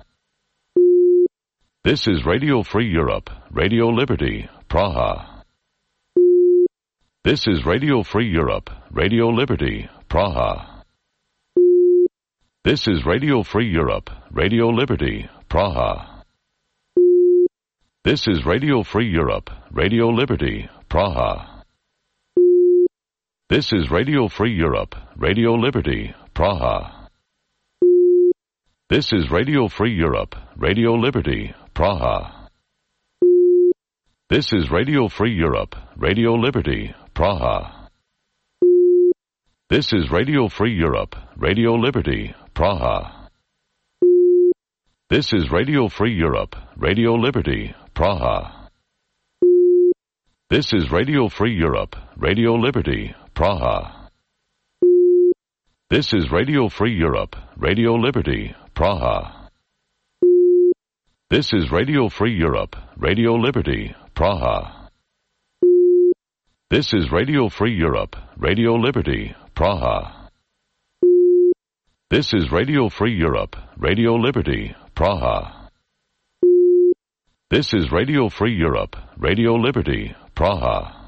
This is Radio Free Europe, Radio Liberty, Praha. This is Radio Free Europe, Radio Liberty, Praha. This is Radio Free Europe, Radio Liberty, Praha. This is Radio Free Europe, Radio Liberty, Praha. This is Radio Free Europe, Radio Liberty, Praha. This is Radio Free Europe, Radio Liberty, Praha. This is Radio Free Europe, Radio Liberty, Praha. This is Radio Free Europe, Radio Liberty, Praha. This is Radio Free Europe, Radio Liberty, Praha. This is Radio Free Europe, Radio Liberty, Praha. This is Radio Free Europe, Radio Liberty, Praha. This is Radio Free Europe, Radio Liberty, Praha. This is Radio Free Europe, Radio Liberty, Praha. This is Radio Free Europe, Radio Liberty, Praha. This is Radio Free Europe, Radio Liberty, Praha.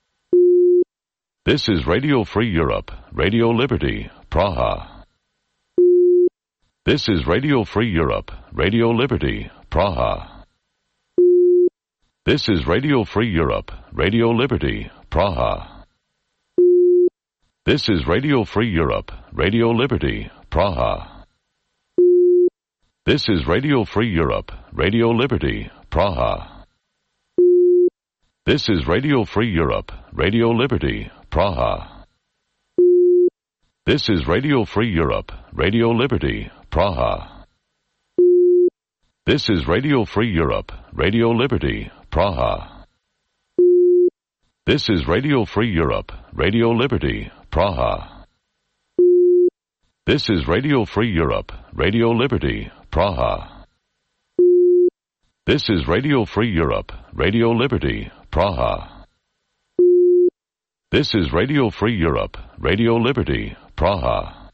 This is Radio Free Europe, Radio Liberty, Praha. This is Radio Free Europe, Radio Liberty, Praha. This is Radio Free Europe, Radio Liberty, Praha. This is Radio Free Europe, Radio Liberty, Praha. This is Radio Free Europe, Radio Liberty, Praha. This is Radio Free Europe, Radio Liberty, Praha. This is Radio Free Europe, Radio Liberty, Praha. This is Radio Free Europe, Radio Liberty, Praha. This is Radio Free Europe, Radio Liberty, Praha. This is Radio Free Europe, Radio Liberty, Praha. This is Radio Free Europe, Radio Liberty, Praha. This is Radio Free Europe, Radio Liberty, Praha.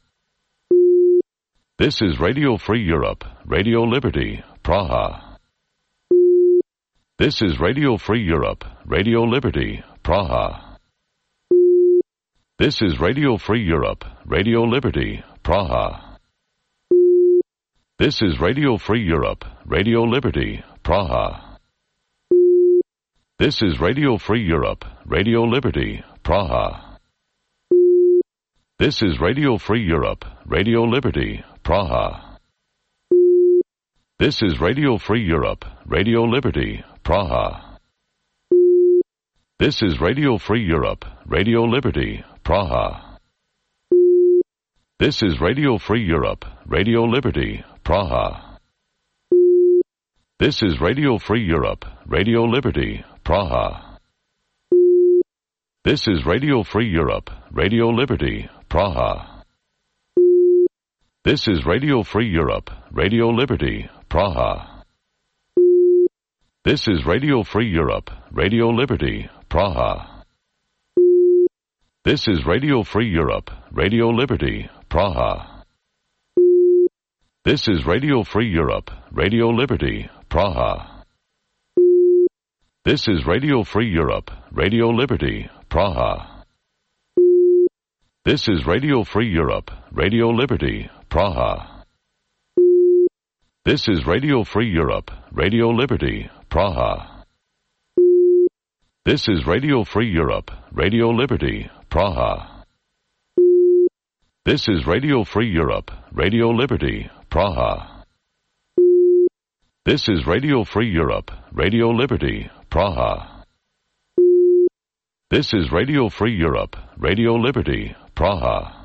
This is Radio Free Europe, Radio Liberty, Praha. This is Radio Free Europe, Radio Liberty, Praha. This is Radio Free Europe, Radio Liberty, Praha. This is Radio Free Europe, Radio Liberty, Praha. This is Radio Free Europe, Radio Liberty, Praha. This is Radio Free Europe, Radio Liberty, Praha. This is Radio Free Europe, Radio Liberty, Praha. This is Radio Free Europe, Radio Liberty, Praha. This is Radio Free Europe, Radio Liberty, Praha. This is Radio Free Europe, Radio Liberty, Praha. This is Radio Free Europe, Radio Liberty, Praha. This is Radio Free Europe, Radio Liberty, Praha. This is Radio Free Europe, Radio Liberty, Praha. This is Radio Free Europe, Radio Liberty, Praha. This is Radio Free Europe, Radio Liberty, Praha. This is Radio Free Europe, Radio Liberty, Praha. This is Radio Free Europe, Radio Liberty, Praha. This is Radio Free Europe, Radio Liberty, Praha. This is Radio Free Europe, Radio Liberty, Praha. This is Radio Free Europe, Radio Liberty, Praha. This is Radio Free Europe, Radio Liberty, Praha. This is Radio Free Europe, Radio Liberty, Praha.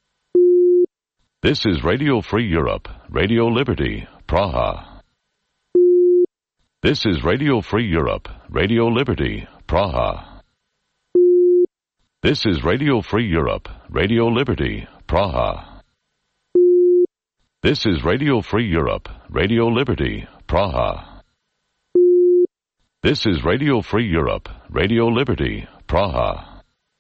This is Radio Free Europe, Radio Liberty, Praha. This is Radio Free Europe, Radio Liberty, Praha. This is Radio Free Europe, Radio Liberty, Praha. This is Radio Free Europe, Radio Liberty, Praha. This is Radio Free Europe, Radio Liberty, Praha.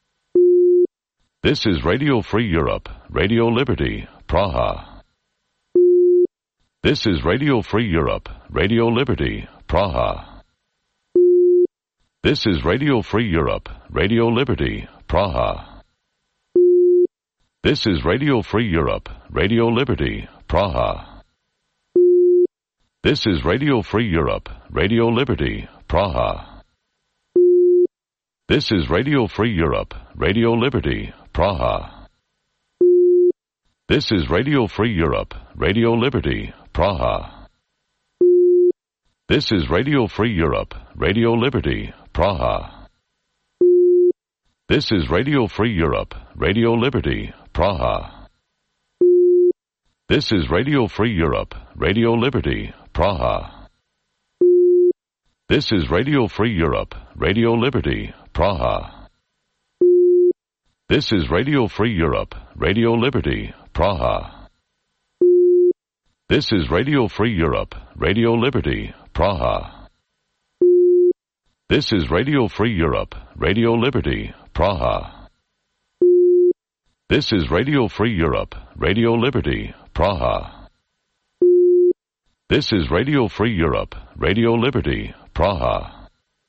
This is Radio Free Europe, Radio Liberty, Praha. This is Radio Free Europe, Radio Liberty, Praha. This is Radio Free Europe, Radio Liberty, Praha. This is Radio Free Europe, Radio Liberty, Praha. This is Radio Free Europe, Radio Liberty, Praha. This is Radio Free Europe, Radio Liberty, Praha. This is Radio Free Europe, Radio Liberty, Praha. This is Radio Free Europe, Radio Liberty, Praha. This is Radio Free Europe, Radio Liberty, Praha. This is Radio Free Europe, Radio Liberty, Praha. This is Radio Free Europe, Radio Liberty, Praha. This is Radio Free Europe, Radio Liberty, Praha. This is Radio Free Europe, Radio Liberty, Praha. This is Radio Free Europe, Radio Liberty, Praha. This is Radio Free Europe, Radio Liberty, Praha. This is Radio Free Europe, Radio Liberty, Praha.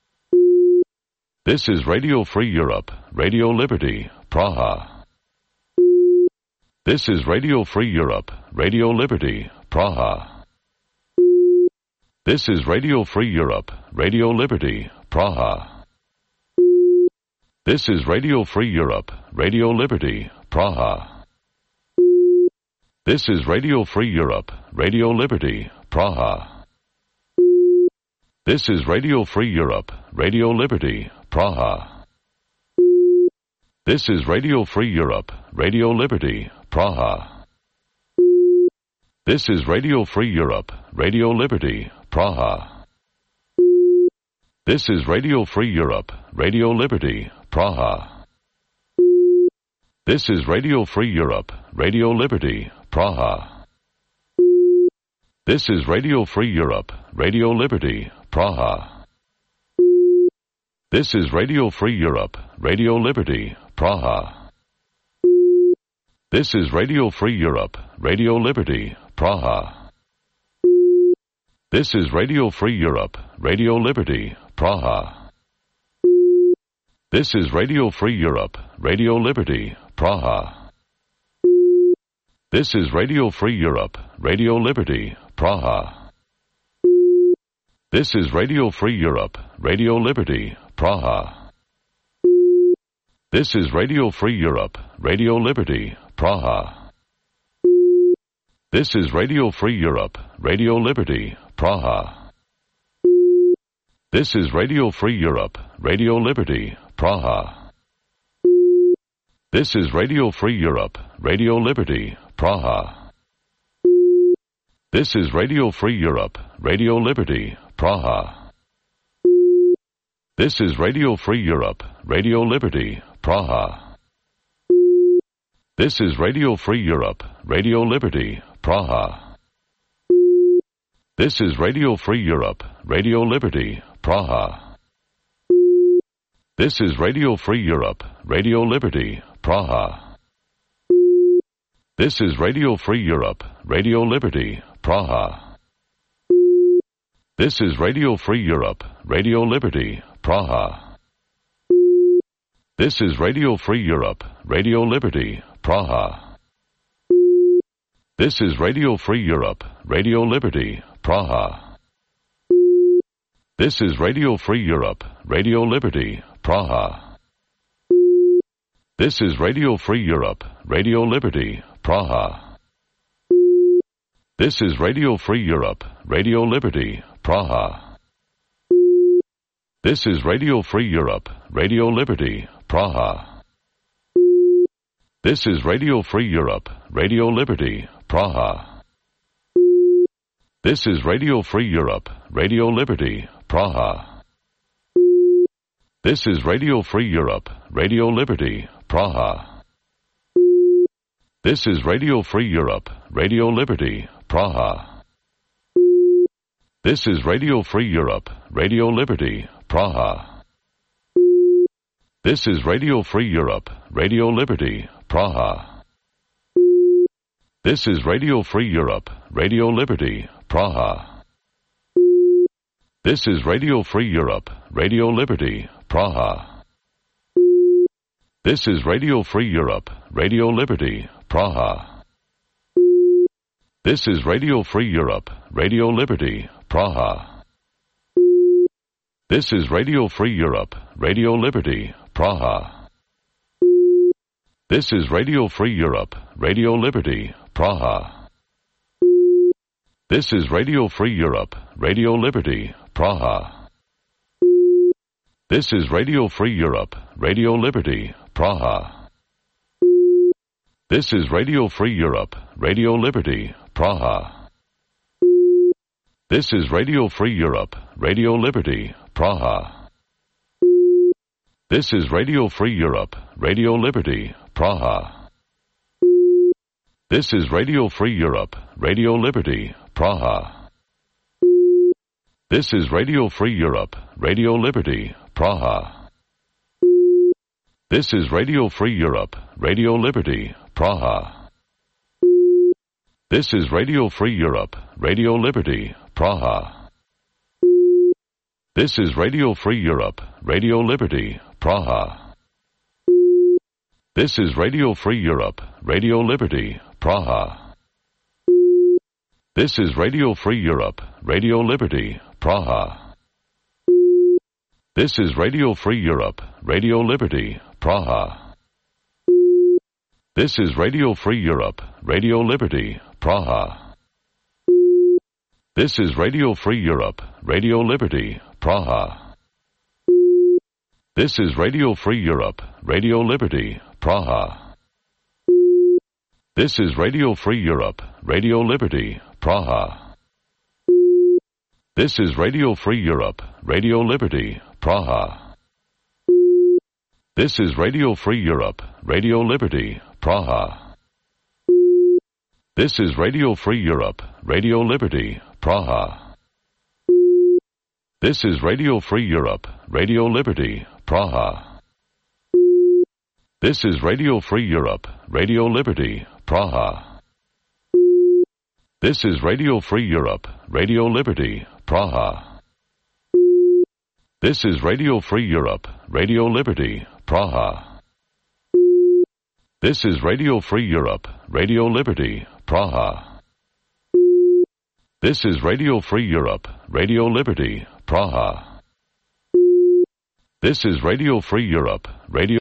This is Radio Free Europe, Radio Liberty, Praha. This is Radio Free Europe, Radio Liberty, Praha. This is Radio Free Europe, Radio Liberty, Praha. This is Radio Free Europe, Radio Liberty, Praha. This is Radio Free Europe, Radio Liberty, Praha. This is Radio Free Europe, Radio Liberty, Praha. This is Radio Free Europe, Radio Liberty, Praha. This is Radio Free Europe, Radio Liberty, Praha. This is Radio Free Europe, Radio Liberty, Praha. This is Radio Free Europe, Radio Liberty, Praha. This is Radio Free Europe, Radio Liberty, Praha. This is Radio Free Europe, Radio Liberty, Praha. This is Radio Free Europe, Radio Liberty, Praha. This is Radio Free Europe, Radio Liberty, Praha. This is Radio Free Europe, Radio Liberty, Praha. This is Radio Free Europe, Radio Liberty, Praha. This is Radio Free Europe, Radio Liberty, Praha. This is Radio Free Europe, Radio Liberty, Praha. This is Radio Free Europe, Radio Liberty, Praha. This is Radio Free Europe, Radio Liberty, Praha. This is Radio Free Europe, Radio Liberty, Praha. This is Radio Free Europe, Radio Liberty, Praha. This is Radio Free Europe, Radio Liberty, Praha. This is Radio Free Europe, Radio Liberty, Praha. This is Radio Free Europe, Radio Liberty, Praha. This is Radio Free Europe, Radio Liberty, Praha. This is Radio Free Europe, Radio Liberty, Praha. This is Radio Free Europe, Radio Liberty, Praha. This is Radio Free Europe, Radio Liberty, Praha. This is Radio Free Europe, Radio Liberty, Praha. This is Radio Free Europe, Radio Liberty, Praha. This is Radio Free Europe, Radio Liberty, Praha. This is Radio Free Europe, Radio Liberty, Praha. This is Radio Free Europe, Radio Liberty, Praha. This is Radio Free Europe, Radio Liberty, Praha. This is Radio Free Europe, Radio Liberty, Praha. This is Radio Free Europe, Radio Liberty, Praha. This is Radio Free Europe, Radio Liberty, Praha. This is Radio Free Europe, Radio Liberty, Praha. This is Radio Free Europe, Radio Liberty, Praha. This is Radio Free Europe, Radio Liberty, Praha. This is Radio Free Europe, Radio Liberty, Praha. This is Radio Free Europe, Radio Liberty, Praha. This is Radio Free Europe, Radio Liberty, Praha. This is Radio Free Europe, Radio Liberty, Praha. This is Radio Free Europe, Radio Liberty, Praha. This is Radio Free Europe, Radio Liberty, Praha. This is Radio Free Europe, Radio Liberty, Praha. This is Radio Free Europe, Radio Liberty, Praha. This is Radio Free Europe, Radio Liberty, Praha. This is Radio Free Europe, Radio Liberty, Praha. This is Radio Free Europe, Radio Liberty, Praha. This is Radio Free Europe, Radio Liberty, Praha. This is Radio Free Europe, Radio Liberty, Praha. This is Radio Free Europe, Radio Liberty, Praha. This is Radio Free Europe, Radio Liberty, Praha. This is Radio Free Europe, Radio Liberty, Praha. This is Radio Free Europe, Radio Liberty, Praha. This is Radio Free Europe, Radio Liberty, Praha. This is Radio Free Europe, Radio Liberty, Praha. This is Radio Free Europe, Radio Liberty, Praha. This is Radio Free Europe, Radio Liberty, Praha. This is Radio Free Europe, Radio Liberty, Praha. This is Radio Free Europe, Radio Liberty, Praha. This is Radio Free Europe, Radio Liberty, Praha. This is Radio Free Europe, Radio Liberty, Praha. This is Radio Free Europe, Radio Liberty, Praha. This is Radio Free Europe, Radio Liberty, Praha. This is Radio Free Europe, Radio Liberty, Praha. This is Radio Free Europe, Radio Liberty, Praha. This is Radio Free Europe, Radio Liberty, Praha. This is Radio Free Europe, Radio Liberty, Praha. This is Radio Free Europe, Radio